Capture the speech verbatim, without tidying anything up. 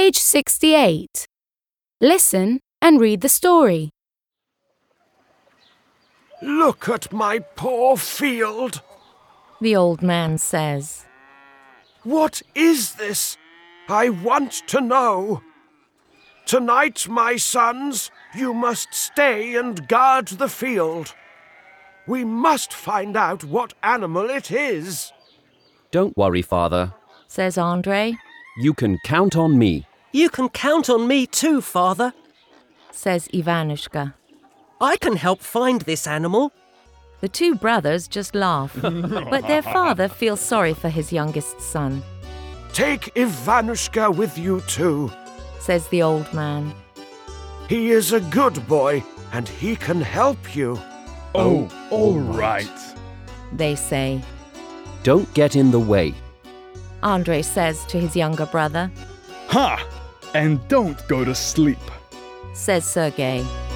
Page sixty-eight. Listen and read the story. Look at my poor field. The old man says. What is this? I want to know. Tonight, my sons, you must stay and guard the field. We must find out what animal it is. Don't worry, Father, Says Andre. you can count on me. You can count on me too, Father. Says Ivanushka. I can help find this animal. The two brothers just laugh, but their father feels sorry for his youngest son. Take Ivanushka with you too. Says the old man. He is a good boy and he can help you. Oh, all right. They say. Don't get in the way. Andre says to his younger brother. Ha! And don't go to sleep. Says Sergei.